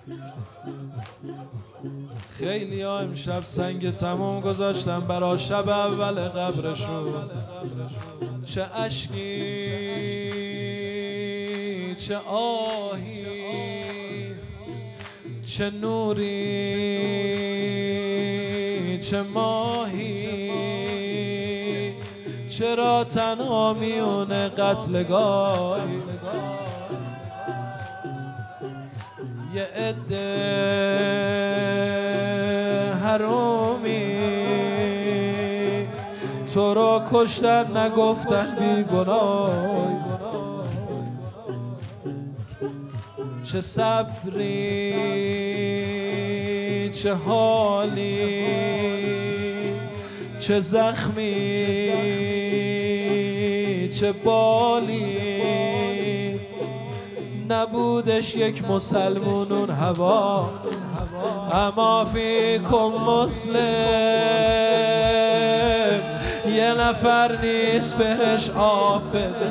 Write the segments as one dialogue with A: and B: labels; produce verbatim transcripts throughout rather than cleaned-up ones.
A: خیلی ها امشب سنگ تموم گذاشتن برا شب اول قبرشون. چه اشکی چه آهی چه نوری چه ماهی، چرا تنها میونه قتلگاهی. یه عده حرومی تو رو کشتن نگفتن بی گناه. چه صبری چه حالی چه زخمی چه بالی، نبودش یک مسلمونون هوا. اما فیکم مسلم یه نفر نیست بهش آب بده.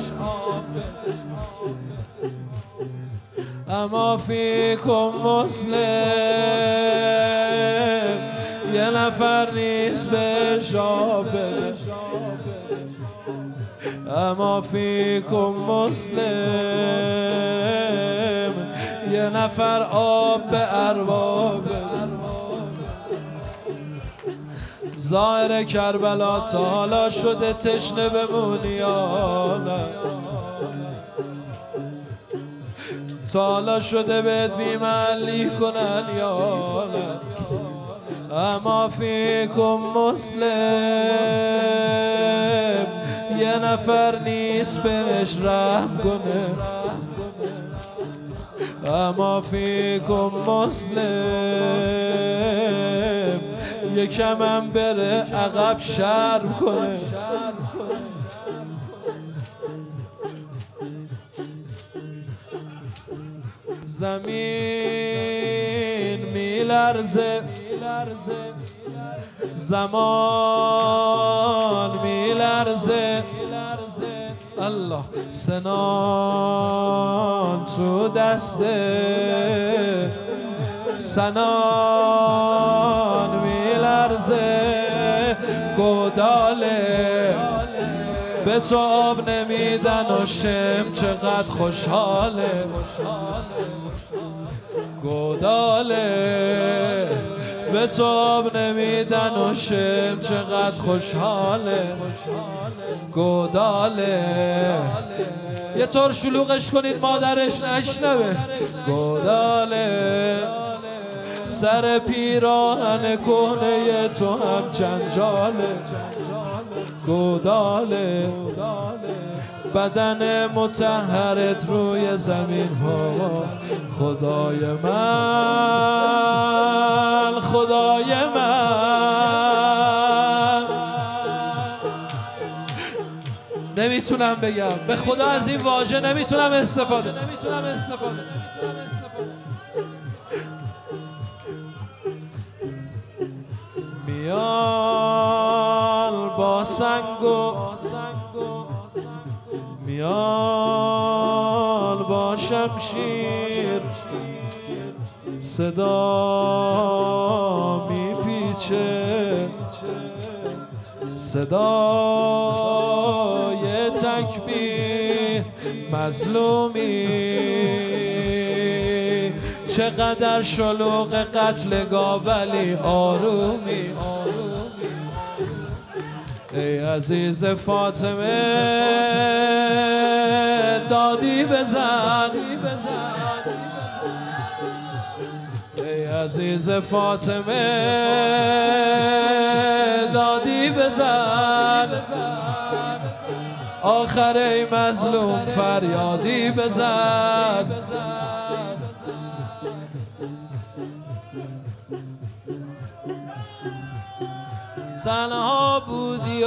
A: اما فیکم مسلم یه نفر نیست بهش آب بده. اما فیکم مسلم یه نفر آب به ارباب. ظاهر کربلا تا حالا شده تشنه بمونی یا نه؟ تا حالا شده بهت بیملی کنن یا نه؟ اما فیکم مسلم یه نفر نیست بهش رحم کنه. اما فیکم مسلم یکم هم بره عقب شرم کنه. زمین میلرزه زمان میلرزه، الله سنان تو دسته سنان میلرزه. گوداله به تو آب نمیدن و شم چقدر خوشحاله. گوداله به تو آب نمیدن و شم چقدر خوشحاله. گوداله یه طور شلوغش کنید مادرش نشنوه. گوداله سر پیراهن کهنه تو هم جنجاله. گوداله بدن مطهرت روی زمین بابا. خدای من خدای من نمیتونم بگم، به خدا از این واژه نمیتونم استفاده نمیتونم استفاده میان با سنگ و میان با شمشیر، صدا میپیچه صدای تکبیر. مظلومی چقدر شلوغ قتلگاه ولی آرومی. ای عزیز فاطمه دادی بزن. ای عزیز فاطمه دادی بزن. آخر ای مظلوم فریادی بزن. تنها بودی و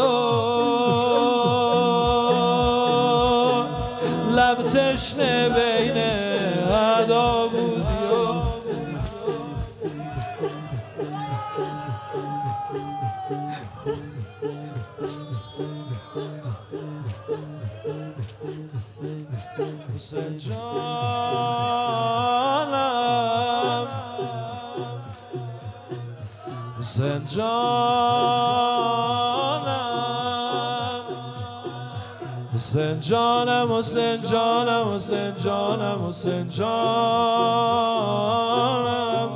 A: لب تشنه بین ادا بودی و حسین جانم حسین جانم حسین جانم حسین جانم حسین جانم حسین جانم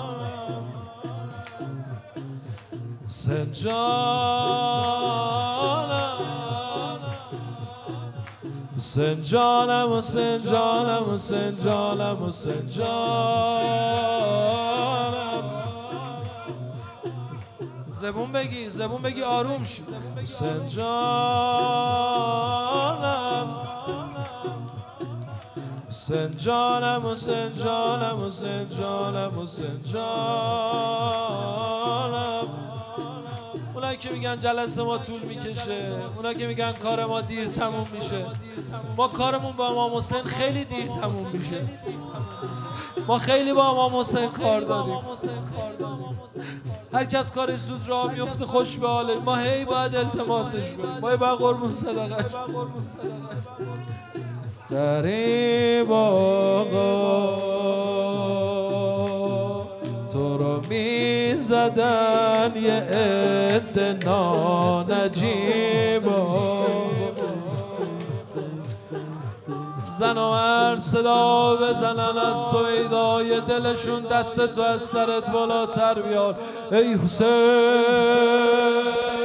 A: حسین جانم حسین جانم حسین جانم حسین جانم حسین جانم زبون بگی زبون بگی آروم شی حسین جانم حسین جانم حسین جانم حسین جانم حسین جانم اونایی که میگن جلسه ما طول میکشه، اونایی که میگن کار ما دیر تموم میشه، ما کارمون با امام حسین خیلی دیر تموم میشه. ما خیلی با امام حسین کار داریم. هر کس کارش زود راه میفته خوش به حاله. ما هی باید التماسش کنیم، ما هی باید قربون صدقش. غریب آقا تو رو میزدن یه عده نانجیبا، زن و مرد صدا بزنن از سویدای دلشون، دست تو از سرت بالاتر بیار ای حسین.